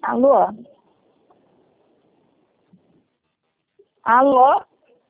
Alô? Alô?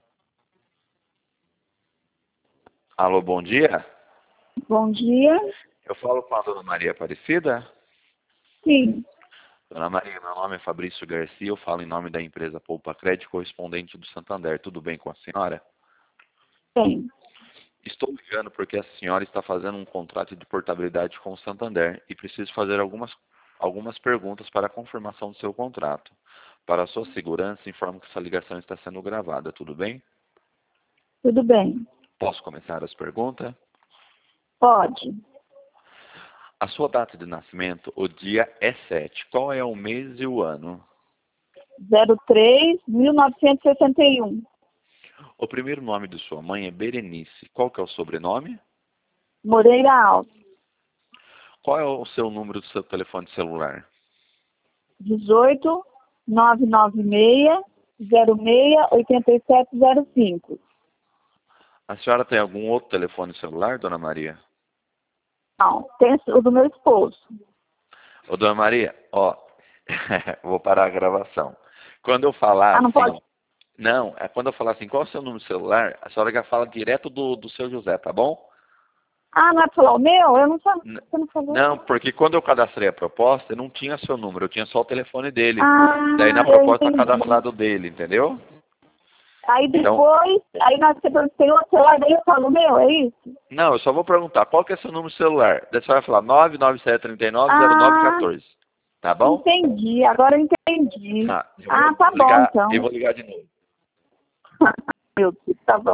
Alô, bom dia. Bom dia. Eu falo com a dona Maria Aparecida. Sim. Dona Maria, meu nome é Fabrício Garcia, eu falo em nome da empresa Poupa Crédito, correspondente do Santander. Tudo bem com a senhora? Sim. Estou ligando porque a senhora está fazendo um contrato de portabilidade com o Santander e preciso fazer algumas perguntas para a confirmação do seu contrato. Para a sua segurança, informo que essa ligação está sendo gravada, tudo bem? Tudo bem. Posso começar as perguntas? Pode. A sua data de nascimento, o dia é 7. Qual é o mês e o ano? 03-1961. O primeiro nome de sua mãe é Berenice. Qual que é o sobrenome? Moreira Alves. Qual é o seu número do seu telefone celular? 18-996-06-8705. A senhora tem algum outro telefone celular, dona Maria? Não, tem o do meu esposo. Ô, dona Maria, ó, vou parar a gravação. Quando eu falar Ah, não pode? assim, não, é quando eu falar assim, qual é o seu número de celular, a senhora já fala direto do seu José, tá bom? Ah, não é pra falar o meu? Eu não sabia. N- Você não falou? Não, porque quando eu cadastrei a proposta, eu não tinha seu número, eu tinha só o telefone dele. Daí na Ah, eu proposta tá entendi. cadastrado dele, entendeu? Aí Então, depois, aí nós tem outro celular, daí eu falo o meu, é isso? não, eu só vou perguntar, qual que é seu número de celular? Daí você vai falar 997390914. Ah, Tá bom? entendi. Agora eu entendi. Tá, Ah, tá bom, eu então. vou ligar de novo. Meu Deus, tá bom.